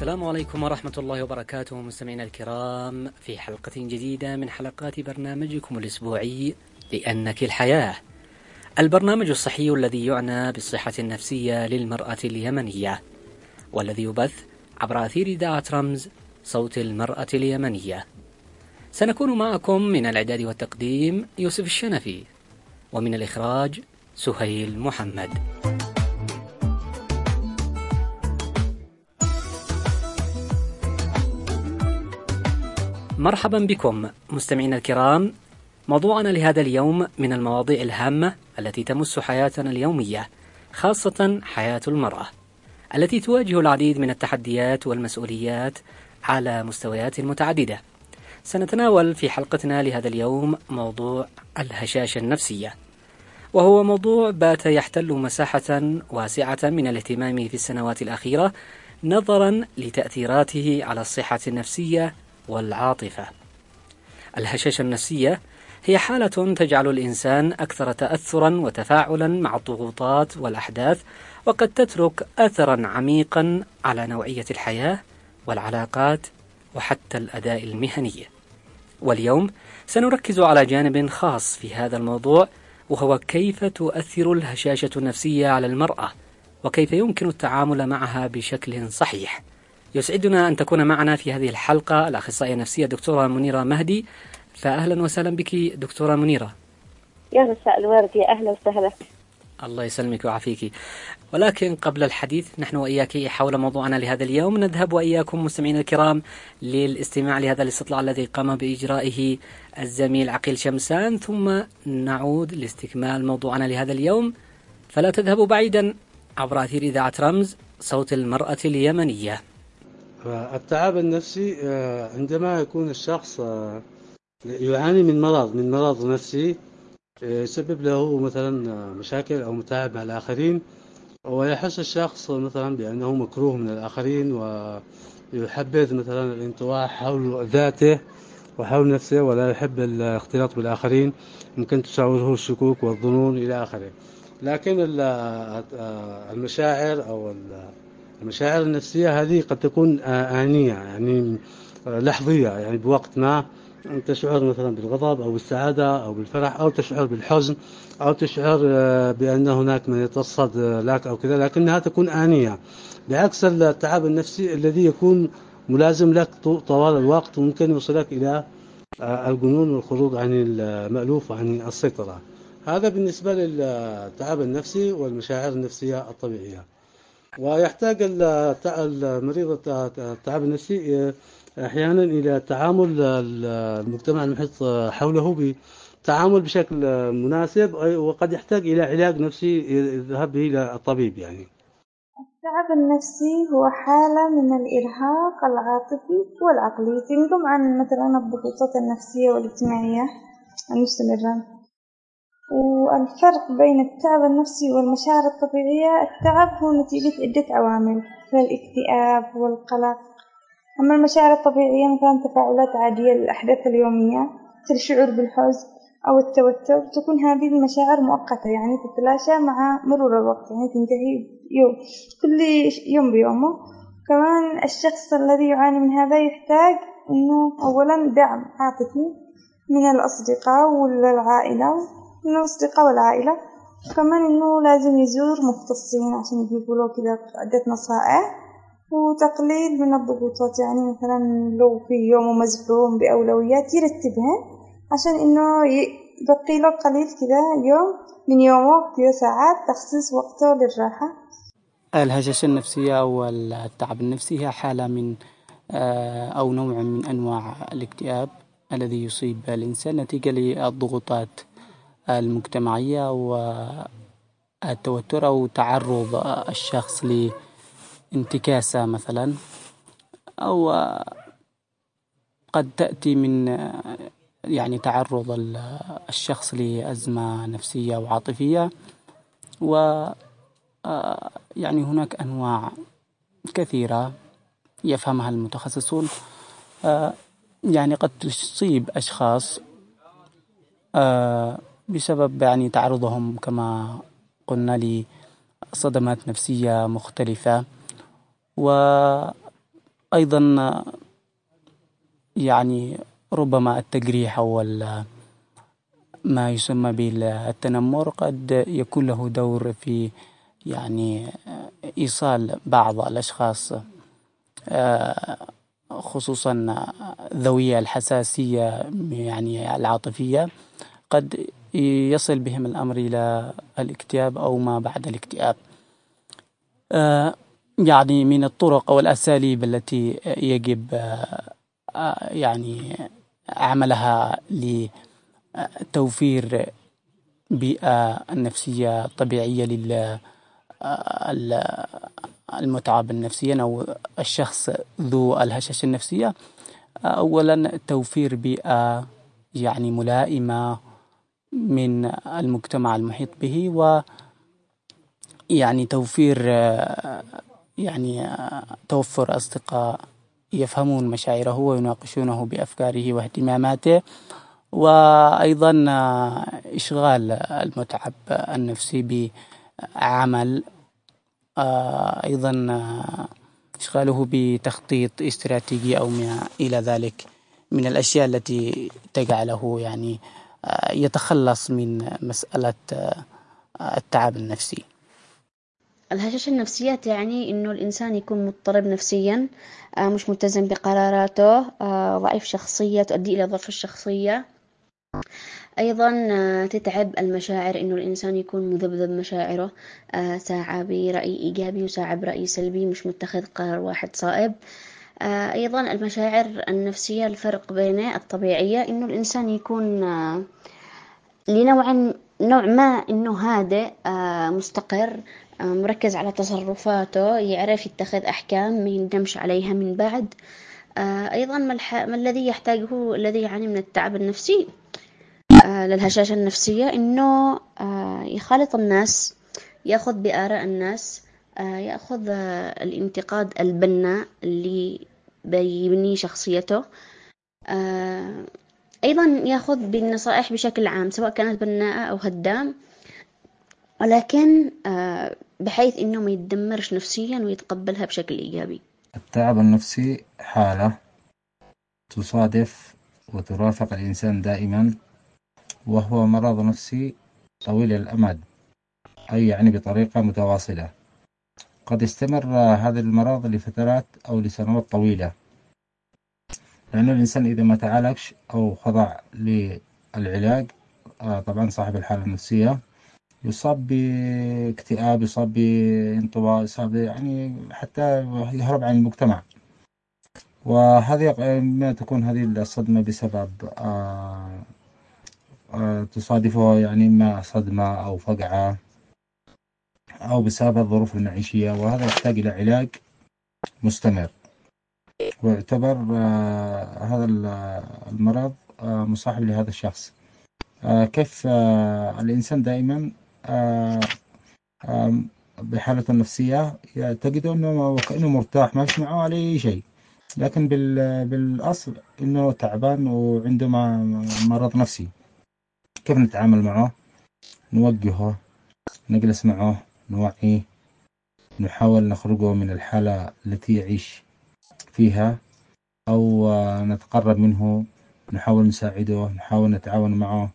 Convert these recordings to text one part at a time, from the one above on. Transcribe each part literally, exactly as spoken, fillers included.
السلام عليكم ورحمة الله وبركاته مستمعينا الكرام في حلقة جديدة من حلقات برنامجكم الأسبوعي لأنك الحياة، البرنامج الصحي الذي يعنى بالصحة النفسية للمرأة اليمنية، والذي يبث عبر أثير إذاعة رمز صوت المرأة اليمنية. سنكون معكم من الإعداد والتقديم يوسف الشنفي، ومن الإخراج سهيل محمد. مرحبا بكم مستمعينا الكرام. موضوعنا لهذا اليوم من المواضيع الهامة التي تمس حياتنا اليومية، خاصة حياة المرأة التي تواجه العديد من التحديات والمسؤوليات على مستويات متعددة. سنتناول في حلقتنا لهذا اليوم موضوع الهشاشة النفسية، وهو موضوع بات يحتل مساحة واسعة من الاهتمام في السنوات الأخيرة نظرا لتأثيراته على الصحة النفسية والعاطفة. الهشاشة النفسية هي حالة تجعل الإنسان أكثر تأثرا وتفاعلا مع الضغوطات والأحداث، وقد تترك أثرا عميقا على نوعية الحياة والعلاقات وحتى الأداء المهني. واليوم سنركز على جانب خاص في هذا الموضوع، وهو كيف تؤثر الهشاشة النفسية على المرأة، وكيف يمكن التعامل معها بشكل صحيح. يسعدنا أن تكون معنا في هذه الحلقة الأخصائية النفسية دكتورة منيرة مهدي. فأهلا وسهلا بك دكتورة منيرة. يا مساء الورد، يا أهلا وسهلا. الله يسلمك ويعافيك. ولكن قبل الحديث نحن وإياك حول موضوعنا لهذا اليوم، نذهب وإياكم مستمعينا الكرام للاستماع لهذا الاستطلاع الذي قام بإجرائه الزميل عقيل شمسان، ثم نعود لاستكمال موضوعنا لهذا اليوم. فلا تذهبوا بعيدا عبر أثير إذاعة رمز صوت المرأة اليمنية. التعب النفسي عندما يكون الشخص يعاني من مرض من مرض نفسي يسبب له مثلا مشاكل أو متاعب مع الآخرين، ويحس الشخص مثلا بأنه مكروه من الآخرين، ويحبذ مثلا الانطواء حول ذاته وحول نفسه، ولا يحب الاختلاط بالآخرين. ممكن تشعره الشكوك والظنون إلى آخره. لكن المشاعر أو المشاعر النفسية هذه قد تكون آنية، يعني لحظية، يعني بوقت ما تشعر مثلا بالغضب أو بالسعادة أو بالفرح، أو تشعر بالحزن، أو تشعر بأن هناك من يتصد لك أو كذا، لكنها تكون آنية، بعكس التعب النفسي الذي يكون ملازم لك طوال الوقت، وممكن يوصلك إلى الجنون والخروج عن المألوف وعن السيطرة. هذا بالنسبة للتعب النفسي والمشاعر النفسية الطبيعية. ويحتاج المريض التعب النفسي أحيانا إلى تعامل المجتمع المحيط حوله بتعامل بشكل مناسب، وقد يحتاج إلى علاج نفسي يذهب به إلى الطبيب. يعني التعب النفسي هو حالة من الإرهاق العاطفي والعقلي تنجم عن مثلا الضغوطات النفسية والاجتماعية المستمرة. والفرق بين التعب النفسي والمشاعر الطبيعية، التعب هو نتيجة عدة عوامل كالاكتئاب والقلق، أما المشاعر الطبيعية مثلا تفاعلات عادية للأحداث اليومية مثل الشعور بالحزن أو التوتر، تكون هذه المشاعر مؤقتة، يعني تتلاشى مع مرور الوقت، يعني تنتهي يوم كل يوم بيومه. كمان الشخص الذي يعاني من هذا يحتاج إنه أولا دعم عاطفي من الأصدقاء والعائلة من الأصدقاء والعائلة كمان إنه لازم يزور مختصين عشان يجيبوا له كده عدة نصائح، وتقليل من الضغوطات، يعني مثلا لو في يوم مزحوم بأولويات يرتبها عشان إنه يبقي له قليل كده يوم من يومه كده ساعات تخصيص وقته للراحة. الهشاشة النفسية أو التعب النفسي هي حالة من أو نوع من أنواع الاكتئاب الذي يصيب الإنسان نتيجة للضغوطات المجتمعية والتوتر، أو تعرض الشخص لانتكاسة مثلا، أو قد تأتي من يعني تعرض الشخص لأزمة نفسية وعاطفية. و يعني هناك أنواع كثيرة يفهمها المتخصصون، يعني قد تصيب أشخاص بسبب يعني تعرضهم كما قلنا لصدمات نفسية مختلفة، وقد أيضا يعني ربما التجريح أو ما يسمى بالتنمر قد يكون له دور في يعني إيصال بعض الأشخاص خصوصا ذوي الحساسية يعني العاطفية، قد يصل بهم الأمر إلى الاكتئاب أو ما بعد الاكتئاب. يعني من الطرق أو الأساليب التي يجب يعني عملها لتوفير بيئة نفسية طبيعية للمتعب نفسيا أو الشخص ذو الهشاشة النفسية، أولا توفير بيئة يعني ملائمة من المجتمع المحيط به، و يعني توفير يعني توفر أصدقاء يفهمون مشاعره ويناقشونه بأفكاره واهتماماته، وأيضا إشغال المتعب النفسي بعمل، أيضا إشغاله بتخطيط استراتيجي أو ما إلى ذلك من الأشياء التي تجعله يعني يتخلص من مسألة التعب النفسي. الهشاشة النفسية تعني إنه الإنسان يكون مضطرب نفسيا، مش ملتزم بقراراته، ضعيف شخصية تؤدي إلى ضعف الشخصية. أيضا تتعب المشاعر، إنه الإنسان يكون مذبذب مشاعره، ساعة برأي إيجابي وساعة برأي سلبي، مش متخذ قرار واحد صائب. أيضا المشاعر النفسية الفرق بين الطبيعية إنه الإنسان يكون لنوع نوع ما إنه هادئ مستقر مركز على تصرفاته، يعرف يتخذ أحكام ما يندمش عليها من بعد. أيضا ما, الح... ما الذي يحتاجه الذي يعاني من التعب النفسي للهشاشة النفسية إنه يخالط الناس، يأخذ بآراء الناس، يأخذ الانتقاد البناء اللي بيبني شخصيته، أيضا يأخذ بالنصائح بشكل عام سواء كانت بناءة أو هدام، ولكن بحيث إنه ما يتدمرش نفسيا ويتقبلها بشكل إيجابي. التعب النفسي حالة تصادف وترافق الإنسان دائما، وهو مرض نفسي طويل الأمد، أي يعني بطريقة متواصلة. قد يستمر هذا المرض لفترات أو لسنوات طويلة، لأن الإنسان إذا ما تعالجش أو خضع للعلاج طبعا صاحب الحالة النفسية يصاب باكتئاب، يصاب بانطواء، يصاب يعني حتى يهرب عن المجتمع. وهذه ما تكون هذه الصدمة بسبب آآ آآ تصادفه يعني ما صدمة أو فقعة أو بسبب الظروف المعيشية، وهذا يحتاج إلى علاج مستمر. ويعتبر هذا المرض مصاحب لهذا الشخص. كيف الإنسان دائما بحالة النفسية تجد أنه وكأنه مرتاح، ما يسمعه على أي شيء، لكن بالأصل أنه تعبان وعنده مرض نفسي. كيف نتعامل معه؟ نوجهه، نجلس معه، نوعيه، نحاول نخرجه من الحالة التي يعيش فيها، أو نتقرب منه، نحاول نساعده، نحاول نتعاون معه.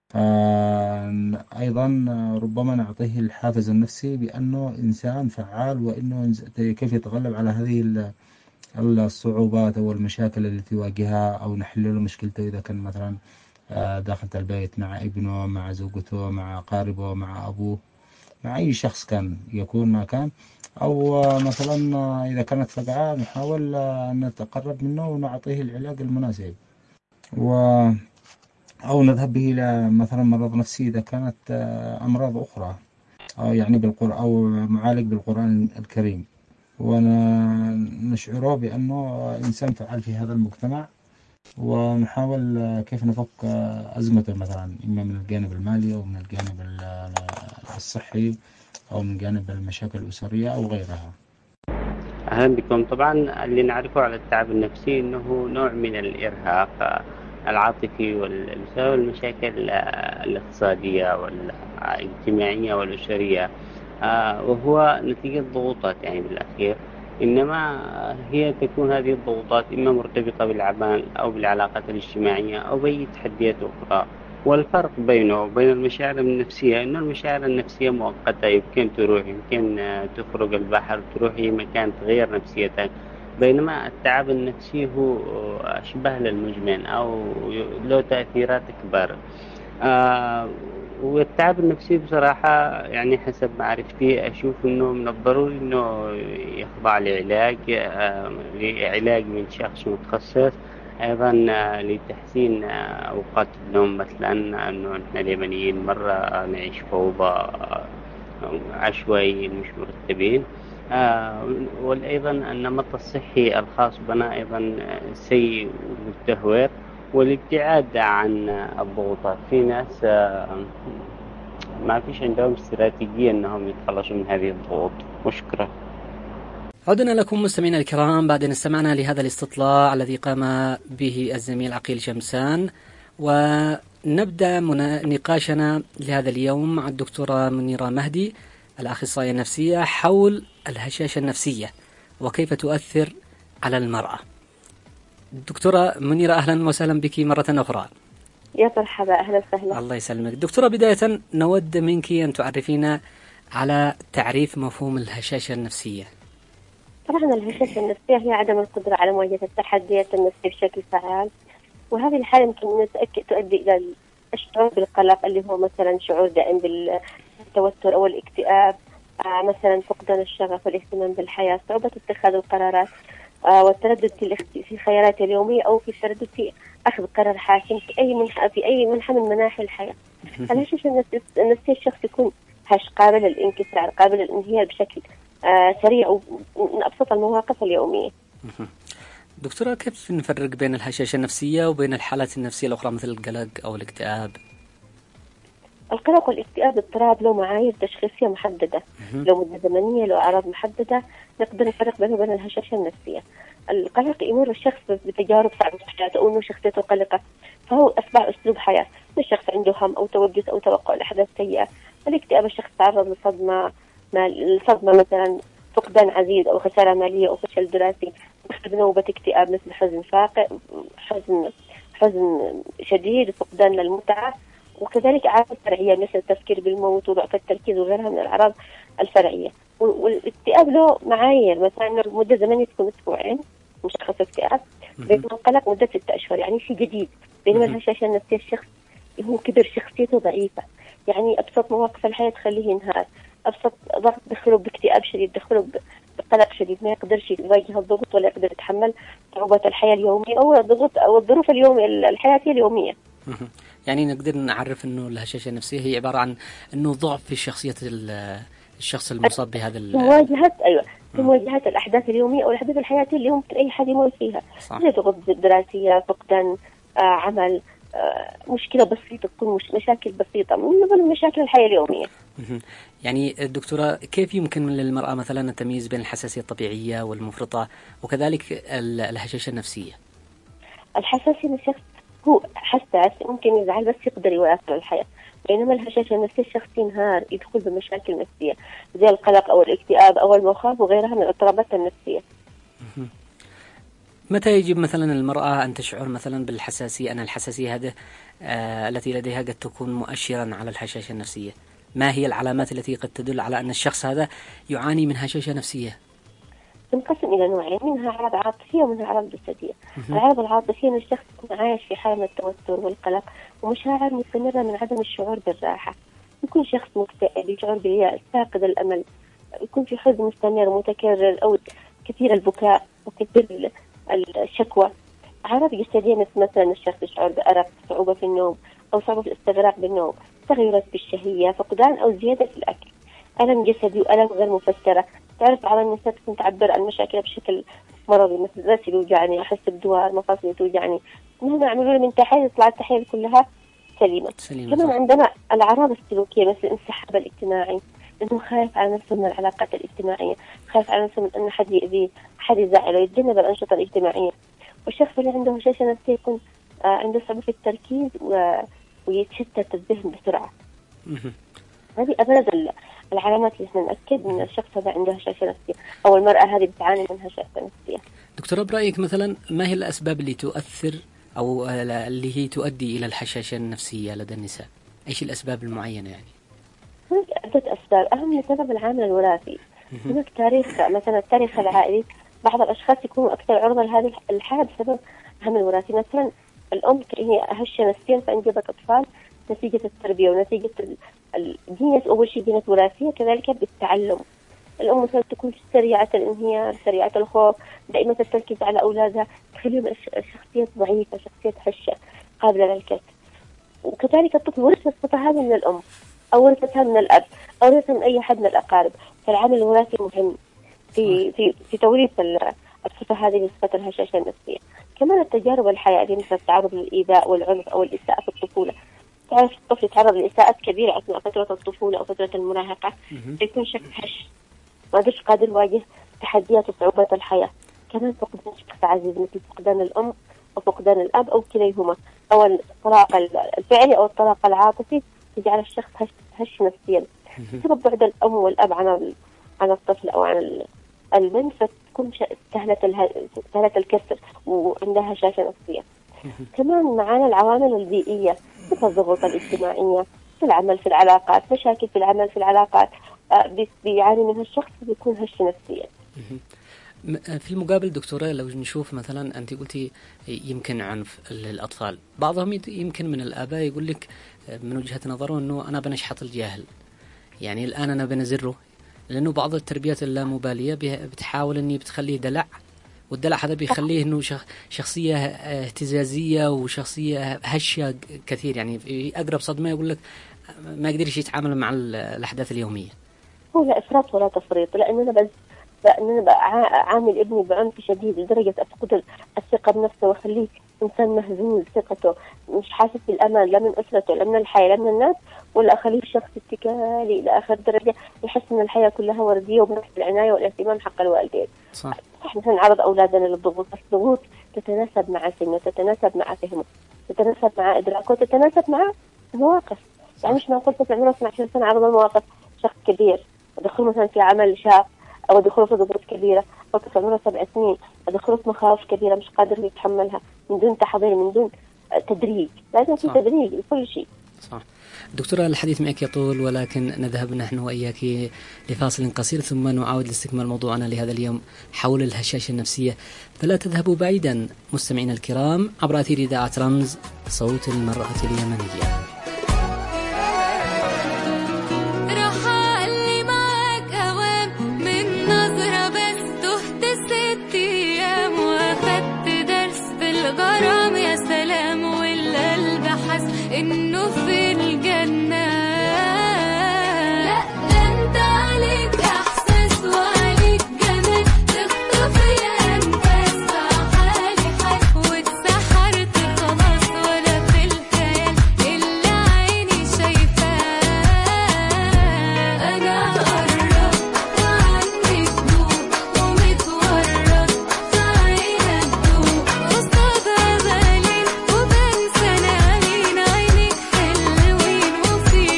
أيضا ربما نعطيه الحافز النفسي بأنه إنسان فعال، وأنه كيف يتغلب على هذه الصعوبات أو المشاكل التي يواجهها، أو نحل له مشكلته إذا كان مثلا داخل البيت مع ابنه، مع زوجته، مع قاربه، مع أبوه، مع أي شخص كان يكون ما كان، أو مثلا إذا كانت فقعة نحاول أن نتقرب منه ونعطيه العلاج المناسب، و أو نذهب به إلى مثلا مرض نفسي إذا كانت أمراض أخرى، أو يعني بالقرآن أو معالج بالقرآن الكريم، ونشعره بأنه إنسان فعال في هذا المجتمع، ونحاول كيف نفك أزمته مثلا إما من الجانب المالي أو من الجانب الصحي أو من جانب المشاكل الأسرية أو غيرها. أهلا بكم. طبعا اللي نعرفه على التعب النفسي أنه نوع من الإرهاق العاطفي بسبب المشاكل الاقتصادية والاجتماعية والأسرية، وهو نتيجة ضغوطات يعني بالأخير إنما هي تكون هذه الضغوطات إما مرتبطة بالعمل أو بالعلاقات الاجتماعية أو بأي تحديات أخرى. والفرق بينه وبين المشاعر النفسية إنه المشاعر النفسية مؤقتة، يمكن تروح، يمكن تخرج البحر، تروح أي مكان تغير نفسيتك. بينما التعب النفسي هو أشبه للمزمن أو له تأثيرات أكبر. آه والتعب النفسي بصراحة يعني حسب معرفتي أشوف إنه من الضروري إنه يخضع لعلاج، آه لعلاج من شخص متخصص. أيضا آه لتحسين آه أوقات النوم مثلا، إنه نحن اليمنيين مرة نعيش فوضى، آه عشوائيين مش مرتبين. آه وأيضا النمط الصحي الخاص بنا أيضا سيء ومتدهور، والابتعاد عن الضغوطات. في ناس ما فيش عندهم استراتيجية أنهم يتخلصوا من هذه الضغوط. وشكرا. عدنا لكم مستمعينا الكرام بعد أن استمعنا لهذا الاستطلاع الذي قام به الزميل عقيل شمسان، ونبدأ نقاشنا لهذا اليوم مع الدكتورة منيرة مهدي الأخصائية النفسية حول الهشاشة النفسية وكيف تؤثر على المرأة. دكتورة منيرة، أهلا وسهلا بك مرة أخرى. يا مرحبا، أهلا وسهلا. الله يسلمك. دكتورة، بداية نود منك أن تعرفينا على تعريف مفهوم الهشاشة النفسية. طبعا الهشاشة النفسية هي عدم القدرة على مواجهة التحديات النفسية بشكل فعال، وهذه الحالة يمكن تؤدي إلى الشعور بالقلق اللي هو مثلا شعور دائم بالتوتر أو الاكتئاب، مثلا فقدان الشغف والاهتمام بالحياة، صعوبة اتخاذ القرارات، والتردد في الخيارات اليومية أو في التردد في أخذ قرار حاسم في أي منحى في أي منحى من مناحي الحياة. الهشاشة النفسية الشخص يكون هش قابل للانكسار، قابل للانهيار بشكل آه سريع ومن أبسط المواقف اليومية. دكتورة، كيف نفرق بين الهشاشة النفسية وبين الحالات النفسية الأخرى مثل القلق أو الاكتئاب؟ القلق والاكتئاب اضطراب له معايير تشخيصية محددة، له مدة زمنية، له أعراض محددة، نقدر نفرق بينه وبين الهشاشة النفسية. القلق يمر الشخص بتجارب صعبة في حياته أو إنه شخصيته قلقة، فهو أصبح أسلوب حياة. الشخص عنده هم أو توجس أو توقع لأحداث سيئة. الاكتئاب الشخص تعرض لصدمة، الصدمة مثلا فقدان عزيز أو خسارة مالية أو فشل دراسي، يصيب نوبة اكتئاب مثل حزن فاقع، حزن حزن شديد، فقدان للمتعة. وكذلك أعراض فرعية مثل التفكير بالموت وضعف التركيز وغيرها من الأعراض الفرعية. والاكتئاب له معايير، مثلا مدة زمنية تكون أسبوعين مشخص اكتئاب، بينما القلق مدة ستة أشهر، يعني شيء جديد. بينما الهشاشة النفسية الشخص هو كبر، شخصيته ضعيفة، يعني أبسط مواقف الحياة تخليه ينهار، أبسط ضغط دخله باكتئاب شديد، دخله بقلق شديد، ما يقدرش يواجه الضغط ولا يقدر يتحمل صعوبة الحياة اليومية أو الضغط أو الظروف اليومية الحياتية اليومية. يعني نقدر نعرف إنه الهشاشة النفسية هي عبارة عن إنه ضعف في شخصية الشخص المصاب بهذا ال مواجهة أيوة في مواجهة الأحداث اليومية أو الأحداث الحياتية اللي ممكن أي حد يمر فيها، زي ضغوط دراسية، فقدان آه عمل، آه مشكلة بسيطة، تكون مش مشاكل بسيطة من ضمن مشاكل الحياة اليومية. يعني دكتورة، كيف يمكن للمرأة مثلا التمييز بين الحساسية الطبيعية والمفرطة وكذلك الهشاشة النفسية؟ الحساسية الشخص هو حساس ممكن يزعل بس يقدر يواصل الحياة، بينما الهشاشة النفسية الشخص ينهار، يدخل بمشاكل نفسية زي القلق أو الاكتئاب أو المخاوف وغيرها من الاضطرابات النفسية. متى يجب مثلا المرأة أن تشعر مثلا بالحساسية، أن الحساسية هذه آه التي لديها قد تكون مؤشرا على الهشاشة النفسية؟ ما هي العلامات التي قد تدل على أن الشخص هذا يعاني من هشاشة نفسية؟ تنقسم إلى نوعين، منها أعراض عاطفية ومنها أعراض جسدية. الأعراض العاطفية أن الشخص يكون عايش في حالة من التوتر والقلق ومشاعر مستمرة من عدم الشعور بالراحة، يكون شخص مكتئب، يشعر باليأس، فاقد الأمل، يكون في حزن مستمر متكرر أو كثير البكاء وكثير الشكوى. أعراض جسدية مثل مثلا الشخص يشعر بأرق، صعوبة في النوم أو صعوبة في الاستغراق بالنوم، تغيرات بالشهية، فقدان أو زيادة في الأكل، ألم جسدي وألم غير مفسرة. تعرف على النساء تكون تعبر عن مشاكلها بشكل مرضي، مثل راسي بيوجعني، أحس بدوار، مفاصلي توجعني، مهما عملوا لي من تحاليل تطلع التحاليل كلها سليمة. سليمة. كمان عندنا الأعراض السلوكية مثل الانسحاب الاجتماعي، إنه خايف على نفسه من العلاقات الاجتماعية، خايف على نفسه من أن حد يأذيه، حد يزعله، يتجنب الأنشطة الاجتماعية. والشخص اللي عنده هشاشة نفسية يكون آه عنده صعوبة في التركيز و... ويتشتت الذهن بسرعة. هذه أبرز العلامات اللي احنا نأكد ان الشخص هذا عنده هشاشة نفسية او المرأة هذه بتعاني من هشاشة نفسية. دكتورة، برأيك مثلا ما هي الأسباب اللي تؤثر أو اللي هي تؤدي إلى الهشاشة النفسية لدى النساء؟ إيش الأسباب المعينة يعني؟ هناك عدة أسباب، أهم سبب العامل الوراثي. هناك تاريخ، مثلا التاريخ العائلي، بعض الأشخاص يكونوا أكثر عرضة لهذه الحالة بسبب عامل وراثي. مثلا الأم هي هشة نفسيا فأنجبت أطفال نتيجة التربية ونتيجة الجينات، أول شيء جينات وراثية، كذلك بالتعلم. الأم مثلا تكون سريعة الانهيار، سريعة الخوف، دائما التركيز على أولادها، تخليهم شخصية ضعيفة، شخصية هشة قابلة للكسر. وكذلك الطفل ورث الصفة هذه من الأم أو ورثتها من الأب أو ورثتها من أي حد من الأقارب. فالعامل الوراثي مهم في في في توريث الصفة هذه لصفة الهشاشة النفسية. كمان التجارب الحياتية مثل التعرض للإيذاء والعنف أو الإساءة في الطفولة. تعرف الطفل يتعرض لإساءات كبيرة أثناء فترة الطفولة أو فترة المراهقة، يكون شخص هش ما قدرش قادر يواجه تحديات وصعوبات الحياة. كمان فقدان شخص عزيز مثل فقدان الأم أو فقدان الأب أو كليهما، أو الطلاق الفعلي أو الطلاق العاطفي تجعل الشخص هش, هش نفسيا. بسبب بعد الأم والأب عن عن الطفل أو عن البنت، فتكون سهلة سهلة الكسر وعندها هشاشة نفسية. كمان معانا العوامل البيئية مثل الضغوط الاجتماعية في العمل، في العلاقات، مشاكل في العمل في العلاقات بيعاني منها الشخص بيكون هش نفسيا. في المقابل دكتورة، لو نشوف مثلا أنت قلتي يمكن عنف الأطفال، بعضهم يمكن من الآباء يقول لك من وجهة نظره أنه أنا بنشحط الجاهل، يعني الآن أنا بنزره، لأنه بعض التربيات اللامبالية بتحاول أني بتخليه دلع، والدلع هذا بيخليه أنه شخصية اهتزازية وشخصية هشة كثير، يعني في أقرب صدمة يقول لك ما يقدرش يتعامل مع الأحداث اليومية. هو لا إفراط ولا تفريط، لأننا بس لأننا بقى عامل ابني بعنف شديد لدرجة أفقد الثقة بنفسه وأخليه إنسان مهزوز ثقته، مش حاسس بالأمان لا من أسرته لا من الحياة لا من الناس، ولا أخليه شخص اتكالي إلى آخر درجة يحس إن الحياة كلها وردية وبنفس العناية والاهتمام حق الوالدين. صح. صح، مثلا نعرض أولادنا للضغوط، الضغوط تتناسب مع سنه، تتناسب مع فهمه، تتناسب مع إدراكه، تتناسب مع المواقف. يعني مش معقول طفل عمره اثنا عشر سنة عرض المواقف شخص كبير أدخله مثلا في عمل شاق أو أدخله في ضغوط كبيرة، أو طفل عمره سبع سنين أدخله في مخاوف كبيرة مش قادر يتحملها من دون تحضير، من دون تدريج. لازم في تدريج لكل شيء. صح. دكتورة، الحديث معك يطول، ولكن نذهب نحن وإياك لفاصل قصير ثم نعاود لاستكمال موضوعنا لهذا اليوم حول الهشاشة النفسية. فلا تذهبوا بعيدا مستمعينا الكرام عبر أثير إذاعة رمز صوت المرأة اليمنية. غرام يا سلام والقلب حس انه في الجنة. لا ده انت عليك احساس وعليك جمال، تخطف الانفاس حالي حال واتسحرت خلاص ولا في الخيال اللي عيني شايفاه. انا قربت وعندي فضول ومتورط في عينك ضوء وصدى بالين وبنسى ناهين، عينك حلوين وفي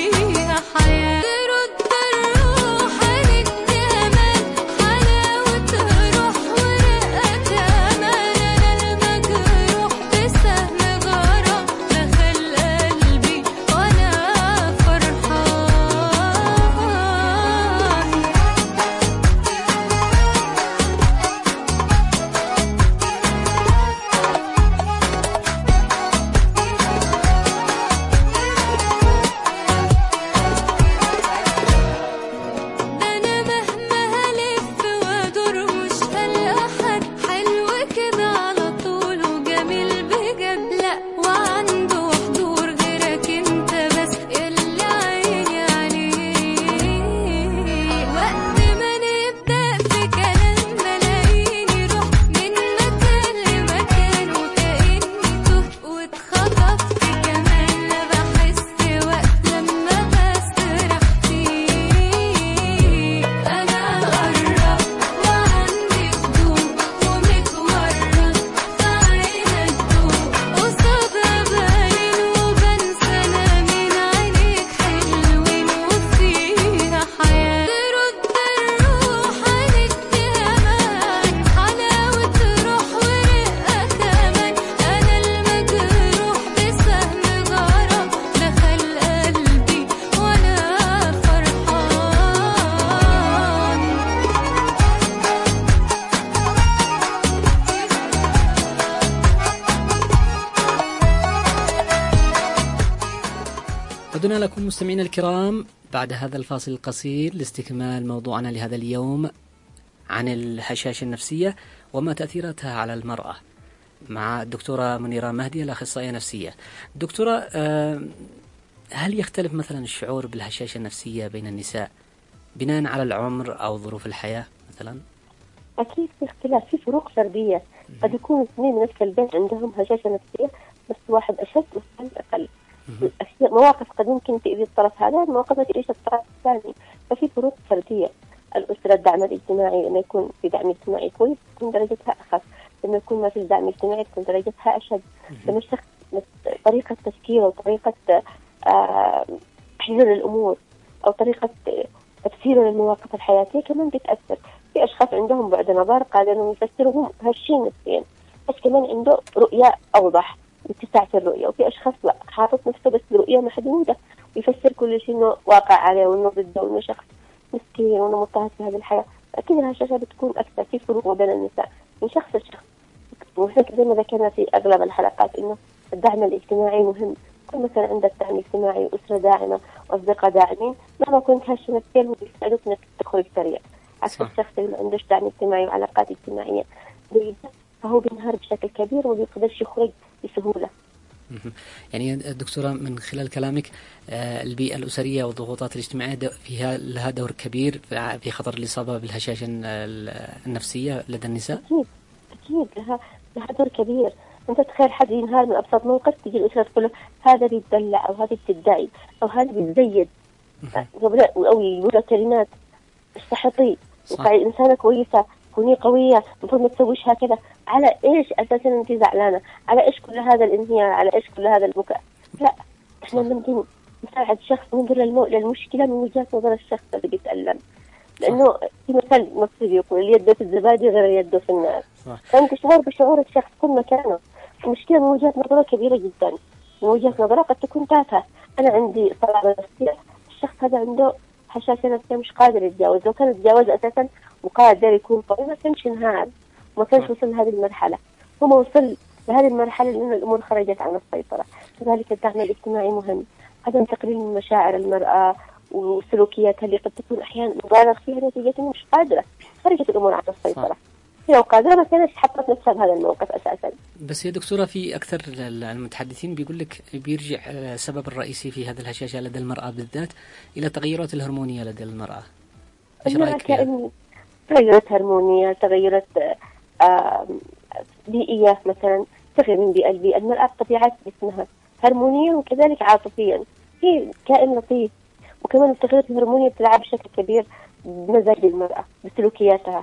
عدنا لكم مستمعينا الكرام بعد هذا الفاصل القصير لاستكمال موضوعنا لهذا اليوم عن الهشاشة النفسية وما تأثيراتها على المرأة مع الدكتورة منيرة مهدي الأخصائية النفسية. دكتورة، هل يختلف مثلا الشعور بالهشاشة النفسية بين النساء بناء على العمر أو ظروف الحياة مثلا؟ أكيد في اختلاف، في فروق فردية. قد يكون اثنين من نفس البيت عندهم هشاشة نفسية بس واحد أشد والثاني أقل. مواقف قد يمكن تأذي الطرف هذا، مواقف ما تأذيش الطرف الثاني، ففي فروق فردية. الأسرة الدعم الاجتماعي، لما يكون في دعم اجتماعي كويس تكون درجتها أخف، لما يكون ما في دعم اجتماعي تكون درجتها أشد. لما الشخص طريقة تفكيره وطريقة آه تحليل الأمور أو طريقة تفسيره للمواقف الحياتية كمان بتأثر. في أشخاص عندهم بعد نظر قادرين يفسروا هالشيء نفسيا، بس كمان عنده رؤية أوضح اتساع في الرؤية. وفي أشخاص لا، حاطط نفسه بس برؤية محدودة ويفسر كل شيء إنه واقع عليه وإنه ضده وإنه شخص مسكين وإنه مضطهد في هذه الحياة. أكيد الهشاشة بتكون أكثر. في فروق بين النساء من شخص لشخص، وهيك زي ما ذكرنا في أغلب الحلقات إنه الدعم الاجتماعي مهم. كل ما كان عندك دعم اجتماعي وأسرة داعمة وأصدقاء داعمين مهما كنت هشة نفسيا هو بيساعدك إنك تخرج سريع. عكس الشخص اللي ما عندوش دعم اجتماعي وعلاقات اجتماعية جيدة فهو بينهار بشكل كبير وما بيقدرش يخرج بسهولة. يعني دكتورة من خلال كلامك البيئة الأسرية والضغوطات الاجتماعية فيها لها دور كبير في خطر الإصابة بالهشاشة النفسية لدى النساء؟ أكيد أكيد لها لها دور كبير. أنت تخيل حد ينهار من أبسط موقف تيجي الأسرة تقول له هذا بيتدلع أو هذا بتدعي أو هذا بيتزيد أو يقول كلمات استحطي وقعي إنسانة كويسة كوني قوية المفروض ما تسويش هكذا. على إيش أساسا أنت زعلانة؟ على إيش كل هذا الانهيار؟ على إيش كل هذا البكاء؟ لا، إحنا ممكن نساعد شخص ننظر للمو... للمشكلة من وجهة نظر الشخص اللي بيتألم، لأنه في مثل مصري يقول اليد في الزبادي غير اليد في النار. فأنت تشعر بشعور الشخص كل مكانه. المشكلة من وجهة نظره كبيرة جدا، من وجهة نظره قد تكون تافهة. أنا عندي صلابة نفسية، الشخص هذا عنده هشاشة نفسية مش قادر يتجاوز. لو كان يتجاوز أساسا وقادر يكون قوي ما كانش انهار، ما كانش وصل لهذه المرحلة. هو ما وصل لهذه المرحلة لأن الأمور خرجت عن السيطرة. كذلك الدعم الاجتماعي مهم. عدم تقليل من مشاعر المرأة وسلوكياتها اللي قد تكون أحيانا مبالغ فيها نتيجة إنه مش قادرة، خرجت الأمور عن السيطرة. لو قادرة ما كانت حطت نفسها بهذا الموقف أساسا. بس يا دكتورة في أكثر المتحدثين بيقول لك بيرجع السبب الرئيسي في هذه الهشاشة لدى المرأة بالذات إلى التغيرات الهرمونية لدى المرأة. إيش رأيك فيها؟ تغيرات هرمونية، تغيرات آه بيئية مثلا، تغير من بيئة لبيئة. المرأة بطبيعة جسمها هرمونيا وكذلك عاطفيا، هي كائن لطيف. وكمان التغيرات الهرمونية بتلعب بشكل كبير بمزاج المرأة بسلوكياتها.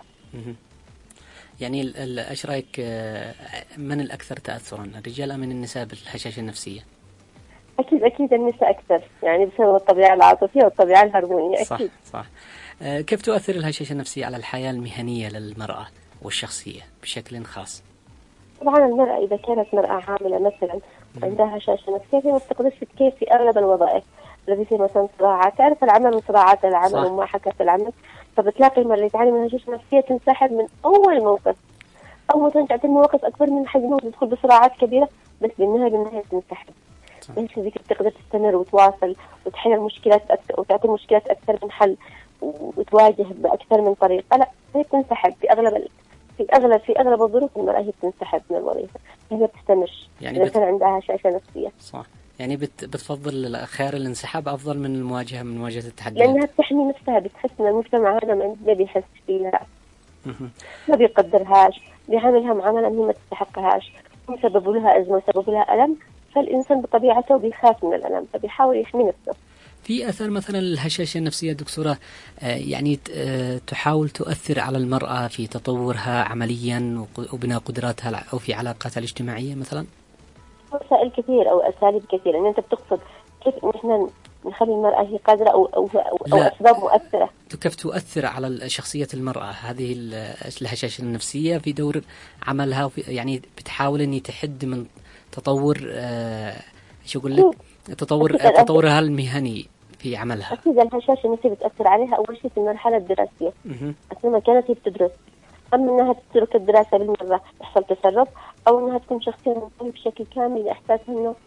يعني ايش رايك من الاكثر تاثرا، الرجال ام النساء بالهشاشة النفسية؟ اكيد اكيد النساء اكثر، يعني بسبب الطبيعة العاطفية والطبيعة الهرمونية. صح اكيد صح. كيف تؤثر الهشاشة النفسية على الحياة المهنية للمرأة والشخصية بشكل خاص؟ طبعا المرأة إذا كانت مرأة عاملة مثلا عندها هشاشة نفسية ما تقدرش تكيف في أغلب الوظائف الذي في مثلا صراعات. تعرف العمل من صراعات العمل وما حكى في العمل، فبتلاقي المرأة اللي تعاني من هشاشة نفسية تنسحب من أول موقف، أو مثلا تعطي المواقف أكبر من حجمها وتدخل بصراعات كبيرة، بس بالنهاية بالنهاية تنسحب. ليش هذيك تقدر تستمر وتواصل وتحل المشكلات أكثر وتعطي المشكلات أكثر من حل وتواجه بأكثر من طريقة. لا، هي تنسحب في أغلب في أغلب في أغلب الظروف المرأة هي بتنسحب من الوظيفة، هي ما بتستمرش يعني إذا كان عندها هشاشة نفسية. صح، يعني بت بتفضل خيار الانسحاب أفضل من المواجهة من مواجهة التحديات، لأنها بتحمي نفسها، بتحس إن المجتمع هذا ما بيحس فيها، ما بيقدرهاش، بيعاملها معاملة هي ما تستحقهاش، وسببوا لها أزمة وسببوا لها ألم، فالإنسان بطبيعته بيخاف من الألم فبيحاول يحمي نفسه. في أثر مثلا الهشاشة النفسية دكتورة يعني تحاول تؤثر على المرأة في تطورها عمليا وبناء قدراتها أو في علاقاتها الاجتماعية مثلا؟ وسائل كثير أو أساليب كثير. إن أنت بتقصد كيف إن إحنا نخلي المرأة هي قادرة أو أو, أو, أو أسباب مؤثرة؟ كيف تؤثر على شخصية المرأة هذه الهشاشة النفسية في دور عملها، يعني بتحاول إني تحد من تطور آه شو أقول لك تطور تطورها المهني في عملها. أكيد الهشاشة النفسية بتأثر عليها أول شيء في المرحلة الدراسية أثناء كانت هي بتدرس، أما إنها تترك الدراسة بالمرة يحصل تسرب، أو إنها تكون شخصية منطوية بشكل كامل لإحساسها إنه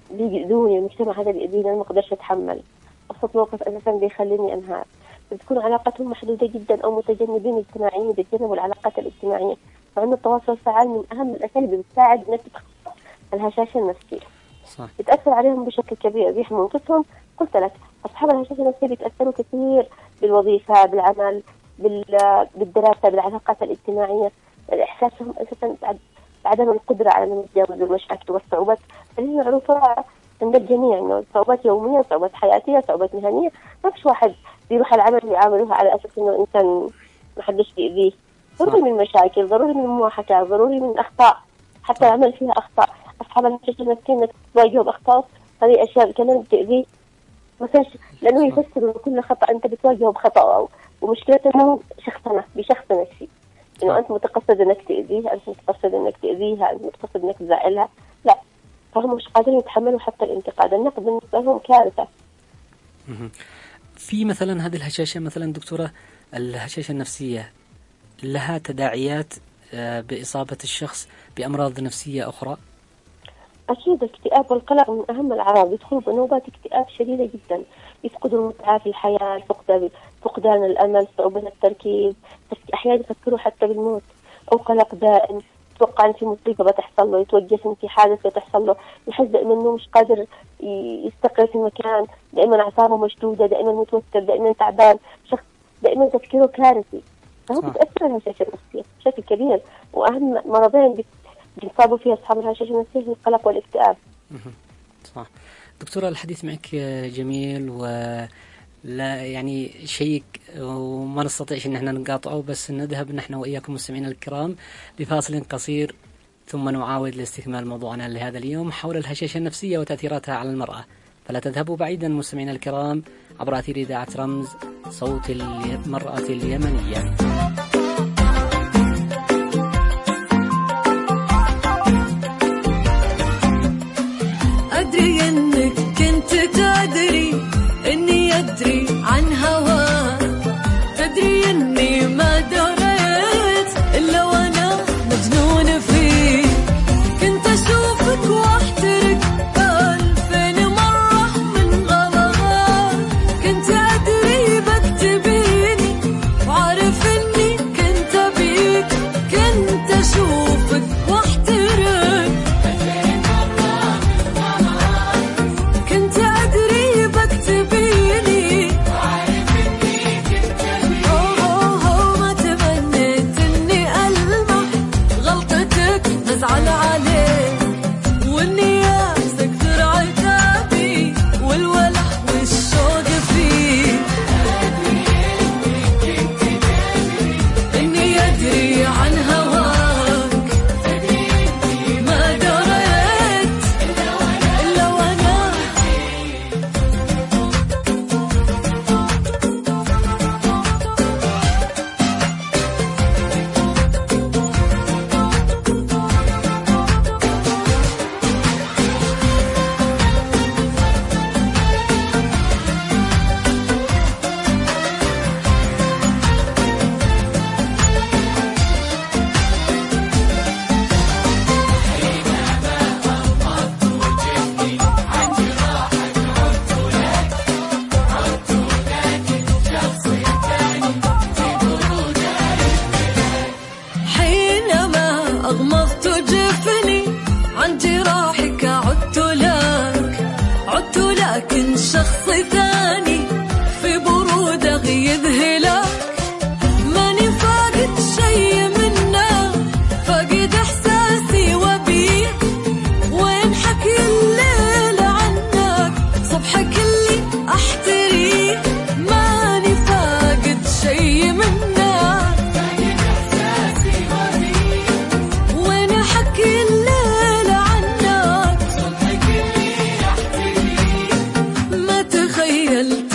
بيأذوني، المجتمع هذا بيأذيني، أنا ما أقدرش أتحمل، أبسط موقف أساسا بيخليني أنهار. بتكون علاقتهم محدودة جدا أو متجنبين اجتماعيين، بيتجنبوا العلاقات الاجتماعية. فعند التواصل الفعال من أهم الأساليب اللي بتساعد إنك تتخطى الهشاشة النفسية. صح. بتأثر عليهم بشكل كبير، بيحموا أنفسهم. قلت لك أصحاب الهشاشة النفسية بيتأثروا كثير بالوظيفة، بالعمل، بالدراسة، بالعلاقات الاجتماعية. إحساسهم أساسا عدم القدرة على أن يتجاوزوا المشاكل والصعوبات اللي هي معروفة عند الجميع، إنه صعوبات يومية، صعوبات حياتية، صعوبات مهنية. ما فيش واحد بيروح العمل ويعاملوها على أساس إنه إنسان ما حدش بيأذيه. ضروري من مشاكل، ضروري من مواحكة، ضروري من أخطاء، حتى العمل فيها أخطاء. أصحاب الهشاشة النفسية إنك تواجهوا بأخطاء، هذه أشياء كمان بتأذيه مثلا، لأنه يفسر كل خطأ أنت بتواجهه بخطأ، ومشكلته إنه شخصنة بشخصنة الشيء، إنه أنت متقصد إنك تأذيه، أنت متقصد إنك تأذيها، أنت متقصد إنك تزعلها. لا، فهم مش قادرين يتحملوا حتى الانتقاد. النقد بالنسبة لهم كارثة. في مثلا هذه الهشاشة مثلا دكتورة، الهشاشة النفسية لها تداعيات بإصابة الشخص بأمراض نفسية أخرى؟ أكيد. الاكتئاب والقلق من أهم الأعراض، يدخلوا بنوبات اكتئاب شديدة جدا، يفقدوا المتعة في الحياة، فقدان فقدان الأمل، صعوبة التركيز، أحيانا يفكروا حتى بالموت، أو قلق دائم، يتوقع أن في مصيبة بتحصل له، يتوجس إن في حادث بتحصل له، يحس دائما إنه مش قادر يستقر في مكان، دائما أعصابه مشدودة، دائما متوتر، دائما تعبان، شخص دائما تفكيره كارثي. فهو بتأثر الهشاشة النفسية بشكل كبير. وأهم مرضين بيصابوا فيها أصحاب الهشاشة النفسية القلق والاكتئاب. صح. دكتورة الحديث معك جميل ولا يعني شيق، وما نستطيعش ان احنا نقاطعه، بس نذهب نحن وإياكم مستمعينا الكرام لفاصل قصير، ثم نعاود لاستكمال موضوعنا لهذا اليوم حول الهشاشة النفسية وتأثيراتها على المرأة. فلا تذهبوا بعيدا مستمعينا الكرام عبر أثير إذاعة رمز صوت المرأة اليمنية. أدري أنك كنت تدري أني أدري عن هواك، تدري أني ما دريت إلا وأنا مجنون فيك، كنت أشوفك وأحترق ألفين مرة من غلاك، كنت أدري بكتبيني وعارف أني كنت بيك، كنت أشوفك وأحترق على عليه، والنية سكتر عتابي والولع والشوق فيه، إني أدري عن هواك، ما دريت إلا وأنا أغمضت جفني عن جراحك، عدت لك عدت لكن شخص ثاني في برودة يذهلك، ماني فاقد شي منه، فاقد إحساسي وبيك، وين حكي الليل عنك، صبحك اللي أحتريه، ماني فاقد شي منه، تخيلت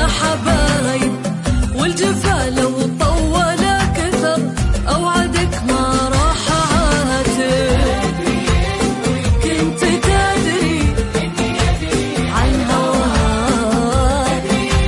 حبايب والجفا لو طول كثر أوعدك ما راح أعاتب كنت تدري عن هواك.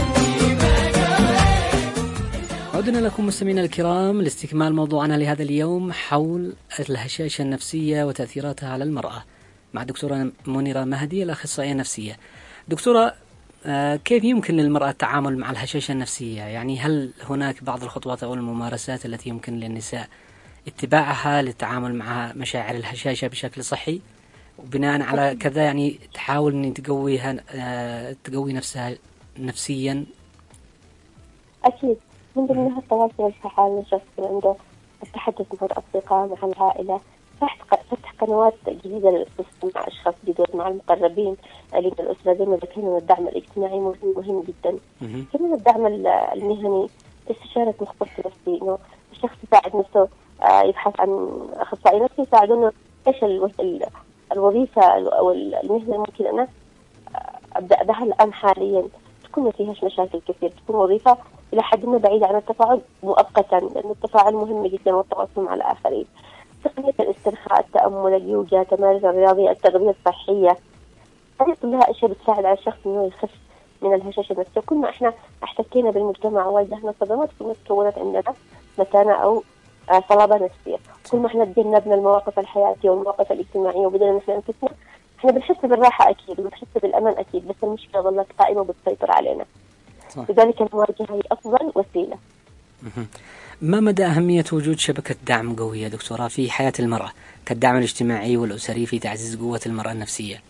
عدنا لكم مستمعينا الكرام لاستكمال موضوعنا لهذا اليوم حول الهشاشة النفسية وتأثيراتها على المرأة مع دكتورة منيرة مهدي الأخصائية النفسية. دكتورة، كيف يمكن للمرأة التعامل مع الهشاشة النفسية؟ يعني هل هناك بعض الخطوات أو الممارسات التي يمكن للنساء اتباعها للتعامل مع مشاعر الهشاشة بشكل صحي، وبناء على كذا يعني تحاول أن تقويها تقوي نفسها نفسيا؟ أكيد من ضمنها التواصل الفعال من الشخص عنده التحدث مع الأصدقاء مع العائلة، فتح قنوات جديدة للاتصال مع أشخاص جدد مع المقربين اللي من الأسرة. زي ما ذكرنا الدعم الاجتماعي مهم, مهم جدا. كمان الدعم المهني، استشارة مختص نفسي، إنه الشخص يساعد نفسه يبحث عن أخصائي نفسي يساعده إنه إيش الوظيفة أو المهنة ممكن أنا أبدأ بها الآن حاليا تكون ما فيهاش مشاكل كثير، تكون وظيفة إلى حد ما بعيدة عن التفاعل مؤقتا، لأن التفاعل مهم جدا والتواصل مع الآخرين. تقنية الاسترخاء، التأمل، اليوجا، تمارين الرياضية، التغذية الصحية، هذه كلها أشياء بتساعد على الشخص إنه يخف من الهشاشة النفسية. كل ما إحنا احتكينا بالمجتمع وواجهنا صدمات كل ما تكونت عندنا متانة أو صلابة نفسية. كل ما إحنا تجنبنا المواقف الحياتية والمواقف الاجتماعية وبدأنا نحن أنفسنا، إحنا بنحس بالراحة أكيد وبنحس بالأمان أكيد، بس المشكلة ظلت قائمة وبتسيطر علينا. لذلك المواجهة هي أفضل وسيلة. ما مدى أهمية وجود شبكة دعم قوية دكتورة في حياة المرأة كالدعم الاجتماعي والأسري في تعزيز قوة المرأة النفسية؟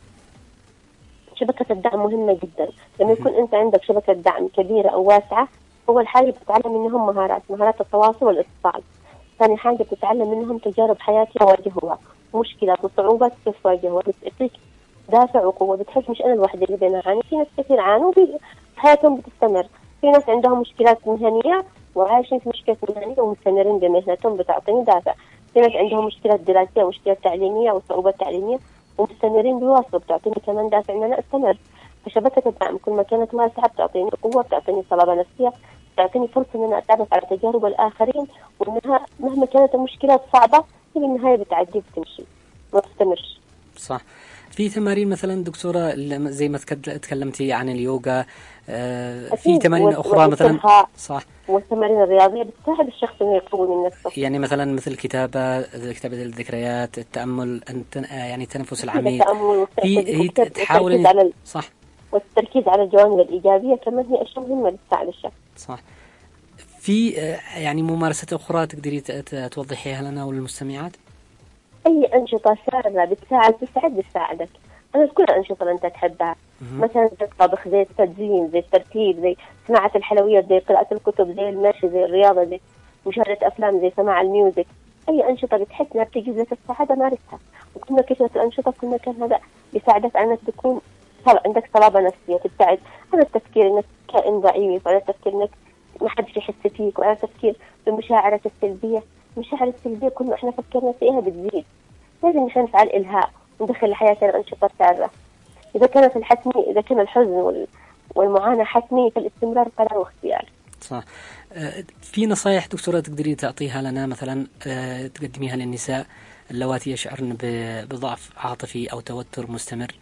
شبكة الدعم مهمة جدا. لما يكون أنت عندك شبكة دعم كبيرة أو واسعة، أول حاجة بتتعلم منهم مهارات مهارات التواصل والاتصال. ثاني حاجة بتتعلم منهم تجارب حياتية واجهوها، مشكلات وصعوبات كيف واجهوها، بتعطيك دافع وقوة. بتحس مش أنا الوحيدة اللي بنعاني، في ناس كثير عانوا حياتهم بتستمر. في ناس عندهم مشكلات مهنية وعايشين في مشكلات مهنية ومستمرين بمهنتهم، بتعطيني دافع. في ناس عندهم مشكلات دراسية ومشكلات تعليمية وصعوبات تعليمية ومستمرين بيواصلوا، بتعطيني كمان دافع إن أنا أستمر. فشبكة الدعم كل ما كانت واسعة بتعطيني قوة، بتعطيني صلابة نفسية، بتعطيني فرصة إن أنا أتعرف على تجارب الآخرين، وإنها مهما كانت المشكلات صعبة في النهاية بتعدي وبتمشي ما تستمرش. صح. في تمارين مثلا دكتورة زي ما تكلمتي عن اليوغا، آه في تمارين أخرى مثلا صح، والتمارين الرياضية بتساعد الشخص إنه يقوي من نفسه. يعني مثلا مثل كتابة كتابة الذكريات، التأمل، يعني التنفس العميق، هي تحاول صح، والتركيز على الجوانب الإيجابية كمان هي أشياء مهمة بتساعد الشخص. صح. في يعني ممارسات أخرى تقدري توضحيها لنا وللمستمعات؟ أي أنشطة سارة بتساعد بتساعد بتساعدك. أنا كل الأنشطة اللي أنت تحبها، مثلا زي الطبخ، زي التدزين، زي الترتيب، زي صناعة الحلويات، زي قراءة الكتب، زي المشي، زي الرياضة، زي مشاهدة أفلام، زي سماع الميوزك. أي أنشطة بتحس إنها بتجيب لك السعادة مارسها. وكل ما كثرت الأنشطة كل ما كان هذا بيساعدك على أنك تكون عندك صلابة نفسية، تبتعد عن التفكير إنك كائن ضعيف، وعلى التفكير إنك ما حدش يحس فيك، وعلى التفكير بمشاعرك السلبية. المشاعر السلبية كل ما إحنا فكرنا فيها بتزيد. لازم نحن نفعل إلهاء وندخل لحياتنا أنشطة سارة. إذا كانت الحتمي إذا كان الحزن والمعاناة حتمي، فالاستمرار قرار واختيار. صح. في نصائح دكتورة تقدري تعطيها لنا مثلا تقدميها للنساء اللواتي يشعرن بضعف عاطفي أو توتر مستمر؟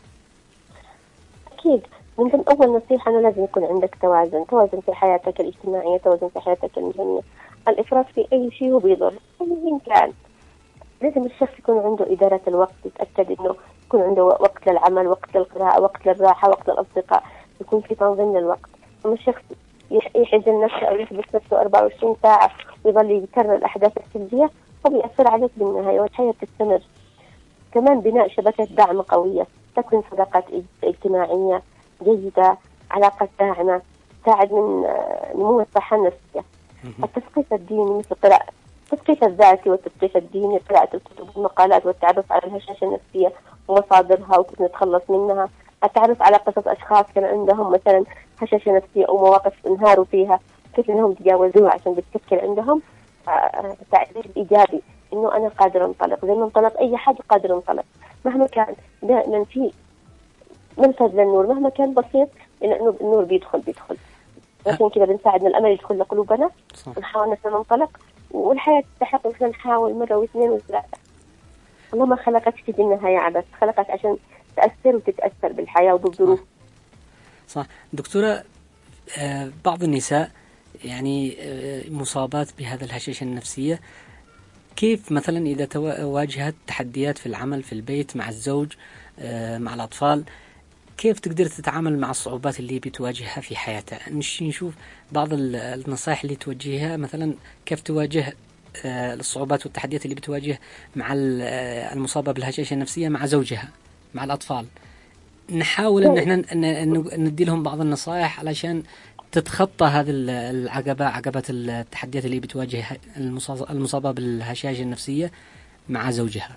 أكيد. من ضمن أول نصيحة أنه لازم يكون عندك توازن، توازن في حياتك الاجتماعية، توازن في حياتك المهنية. الإفراط في أي شيء هو بيضر أي كان. لازم الشخص يكون عنده إدارة الوقت، يتأكد إنه يكون عنده وقت للعمل، وقت للقراءة، وقت للراحة، وقت للأصدقاء، يكون في تنظيم للوقت. أما الشخص يحزن نفسه أو يحبس نفسه أربعة وعشرين ساعة ويظل يكرر الأحداث السلبية، فبيأثر عليك بالنهاية والحياة تستمر. كمان بناء شبكة دعم قوية، تكون صداقات اجتماعية جيدة، علاقات داعمة تساعد من نمو الصحة النفسية. التثقيف الديني مثل قراءة التثقيف الذاتي والتثقيف الديني، قراءة الكتب والمقالات والتعرف على الهشاشة النفسية ومصادرها وكيف نتخلص منها، التعرف على قصص أشخاص كان عندهم مثلا هشاشة نفسية أو مواقف انهاروا فيها، كيف إنهم تجاوزوها عشان بتشكل عندهم تعزيز إيجابي إنه أنا قادر أنطلق زي ما انطلق أي حد قادر أنطلق مهما كان. دائما في منفذ للنور مهما كان بسيط، إنه النور بيدخل بيدخل عشان كذا بنساعد إن الأمل يدخل لقلوبنا، ونحاول نحن ننطلق، والحياة تستحق إحنا نحاول مرة واثنين وثلاثة. الله ما خلقك في النهاية عبث، خلقك عشان تأثر وتتأثر بالحياة وبالظروف. صح. دكتورة، بعض النساء يعني مصابات بهذا الهشاشة النفسية، كيف مثلا إذا واجهت تحديات في العمل في البيت مع الزوج مع الأطفال، كيف تقدر تتعامل مع الصعوبات اللي بتواجهها في حياتها؟ نشوف بعض النصائح اللي توجهها، مثلا كيف تواجه الصعوبات والتحديات اللي بتواجه مع المصابة بالهشاشة النفسية مع زوجها مع الأطفال. نحاول ان احنا ندي لهم بعض النصائح علشان تتخطى هذه العقبة، عقبة التحديات اللي بتواجه المصابة بالهشاشة النفسية مع زوجها.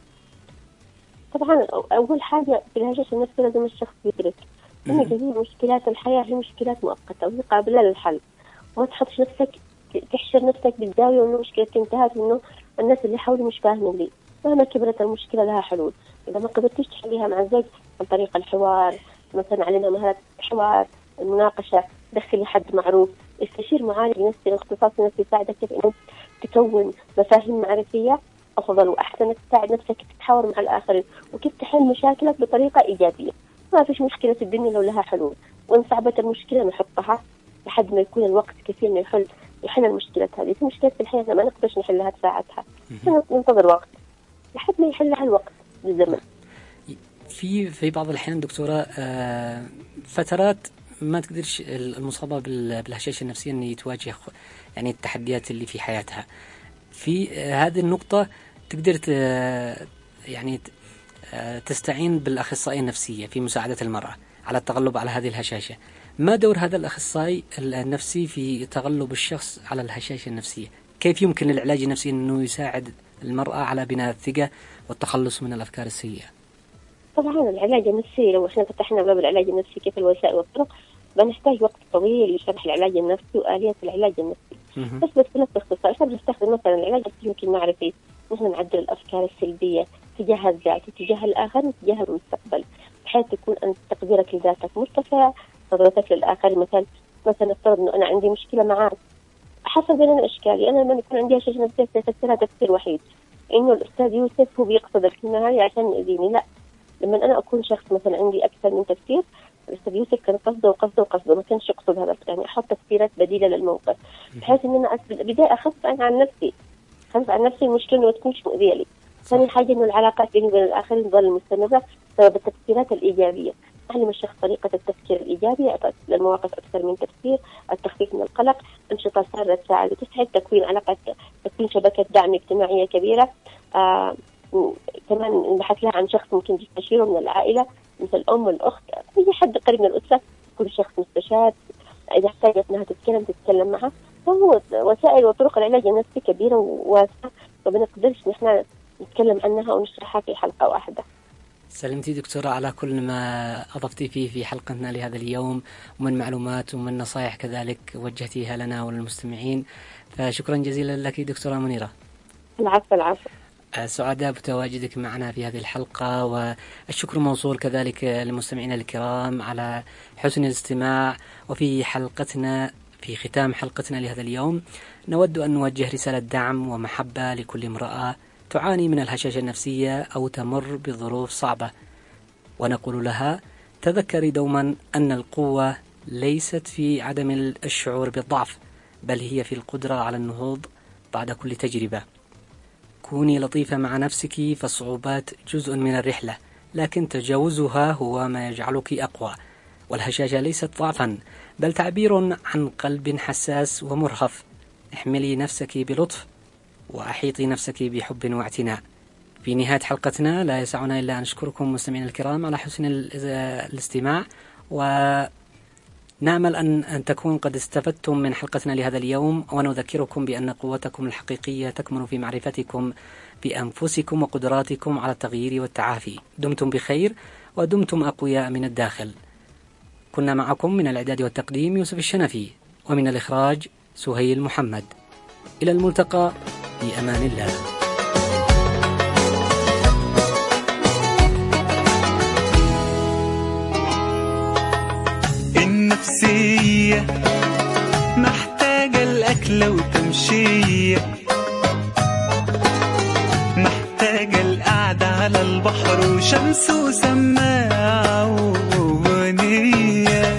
طبعا أول حاجة في الهشاشة النفسية لازم الشخص يدرك إن جميع مشكلات الحياة هي مشكلات مؤقتة وهي قابلة للحل، وما تحطش نفسك تحشر نفسك بالزاوية وإنه مشكلتي انتهت وإنه الناس اللي حولي مش فاهمين لي. مهما كبرت المشكلة لها حلول، إذا ما قدرتيش تحليها مع الزوج عن طريق الحوار، مثلا علينا مهارات الحوار، المناقشة، دخلي حد معروف، استشير معالج نفسي اختصاصي نفسي يساعدك كيف إنه تكون مفاهيم معرفية أفضل وأحسن، تساعد نفسك تتحاور مع الآخرين وكيف تحل مشاكلك بطريقة إيجابية. ما فيش مشكلة في الدنيا لو لها حلول، وإن صعبت المشكلة نحطها لحد ما يكون الوقت كثير إنه يحل يحل المشكلة هذه. في مشكلة في الحياة ما نقدرش نحلها بساعتها، ننتظر وقت لحد ما يحلها الوقت بالزمن. في في بعض الأحيان دكتورة فترات ما تقدرش المصابة بالهشاشة النفسية أن يتواجه يعني التحديات اللي في حياتها. في هذه النقطة تقدر يعني تستعين بالأخصائية النفسية في مساعدة المرأة على التغلب على هذه الهشاشة. ما دور هذا الأخصائي النفسي في تغلب الشخص على الهشاشة النفسية؟ كيف يمكن للعلاج النفسي أنه يساعد المرأة على بناء الثقة والتخلص من الأفكار السيئة؟ طبعا العلاج النفسي لو احنا فتحنا باب العلاج النفسي كيف الوسائل والطرق بنحتاج وقت طويل لشرح العلاج النفسي وآلية العلاج النفسي. بس بس باختصار احنا بنستخدم مثلا العلاج السلوكي المعرفي، مثلا نعدل الأفكار السلبية تجاه الذات وتجاه الآخر وتجاه المستقبل، بحيث تكون أنت تقديرك لذاتك مرتفع، نظرتك للآخر. مثلا مثلا نفترض إنه أنا عندي مشكلة معاك، حصل بيننا إشكالي، أنا لما يكون عندي هشاشة نفسية تفسيرها تفسير وحيد إنه الأستاذ يوسف هو بيقصد الكلمة هذه عشان يأذيني. لا، لما أنا أكون شخص مثلا عندي أكثر من تفسير، الأستاذ يوسف كان قصده وقصده وقصده، ما كانش يقصد هذا، يعني أحط تفسيرات بديلة للموقف بحيث إن أنا بالبداية أخف عن نفسي أخف عن نفسي المشكلة ما تكونش مؤذية لي. ثاني حاجة إنه العلاقات بيني وبين الآخرين تظل مستمرة بسبب التفسيرات الإيجابية. أعلم الشخص طريقة التفكير الإيجابي للمواقف أكثر من تفسير، التخفيف من القلق، أنشطة سارة تساعد وتسعد، تكوين علاقات، تكوين شبكة دعم اجتماعية كبيرة. آه كمان نبحث لها عن شخص ممكن تستشيره من العائلة مثل الأم والأخت، أي حد قريب من الأسرة، كل شخص مستشار إذا احتاجت أنها تتكلم تتكلم معها. فهو وسائل وطرق العلاج النفسي كبيرة وواسعة، ما بنقدرش نحن نتكلم عنها ونشرحها في حلقة واحدة. سلمتي دكتورة على كل ما أضفتي فيه في حلقتنا لهذا اليوم من معلومات ومن نصائح كذلك وجهتيها لنا وللمستمعين، فشكرا جزيلا لك دكتورة منيرة. العفو العفو. سعداء بتواجدك معنا في هذه الحلقة، والشكر موصول كذلك للمستمعين الكرام على حسن الاستماع. وفي حلقتنا في ختام حلقتنا لهذا اليوم نود أن نوجه رسالة دعم ومحبة لكل امرأة تعاني من الهشاشة النفسية أو تمر بظروف صعبة، ونقول لها تذكري دوما أن القوة ليست في عدم الشعور بالضعف، بل هي في القدرة على النهوض بعد كل تجربة. كوني لطيفة مع نفسك، فالصعوبات جزء من الرحلة، لكن تجاوزها هو ما يجعلك أقوى. والهشاشة ليست ضعفا، بل تعبير عن قلب حساس ومرهف. احملي نفسك بلطف وأحيطي نفسك بحب واعتناء. في نهاية حلقتنا لا يسعنا إلا أن نشكركم مستمعين الكرام على حسن الاستماع، ونأمل أن أن تكون قد استفدتم من حلقتنا لهذا اليوم، ونذكركم بأن قوتكم الحقيقية تكمن في معرفتكم بأنفسكم وقدراتكم على التغيير والتعافي. دمتم بخير ودمتم أقوياء من الداخل. كنا معكم من الإعداد والتقديم يوسف الشنفي، ومن الإخراج سهيل محمد. إلى الملتقى في أمان الله. النفسية أكلة وتمشية، محتاجة القعدة على البحر وشمس وسماعة وأغنية.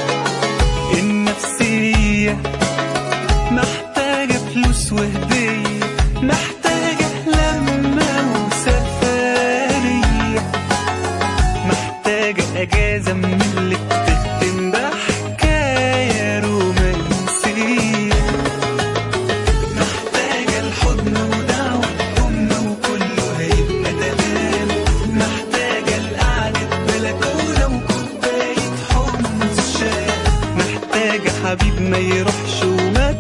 النفسية محتاجة فلوس وهدية، محتاجة لمة وسفرية، محتاجة أجازة من اللي بتختم بحكاية رومانسية، محتاجة الحضن ودعوة أمنا وكله هيبقى تمام، محتاجة القعدة بلكونة وكوباية حمص شاي، محتاجة حبيب ما يروحش وما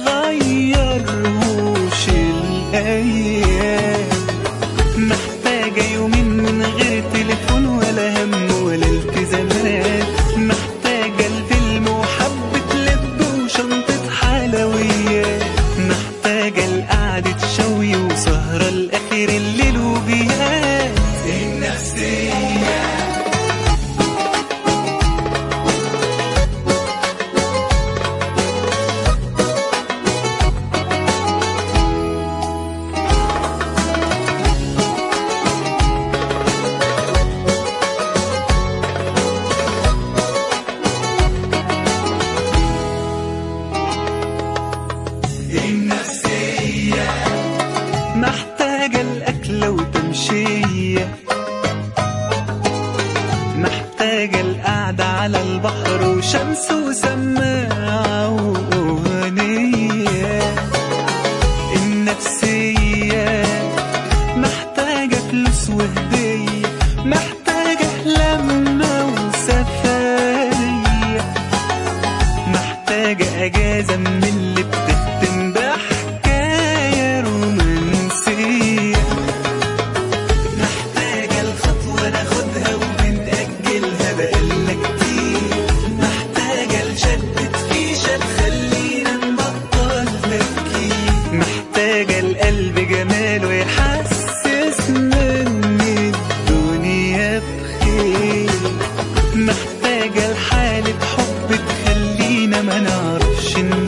تغيرهوش الأيام، محتاجة يومين من غير تليفون ولا هم ولا التزامات، محتاجة الفيلم وحبة لب وشنطة حلويات، محتاجة القعدة شوي وسهرة لآخر الليل وبيات. النفسية النفسية محتاجة الأكلة وتمشية، محتاجة القعدة على البحر وشمس وسماعة وأغنية. النفسية محتاجة فلوس وهدية، محتاجة لمة وسفرية، محتاجة أجازة من اللي بتختم بحكاية رومانسية، محتاجة الخطوة ناخدها وبنأجلها بقالنا كتير، محتاجة لشدة فيشة تخلينا نبطل تفكير، محتاجة القلب جماله يحسسنا إن الدنيا بخير، محتاجة لحالة حب تخلينا ما نعرفش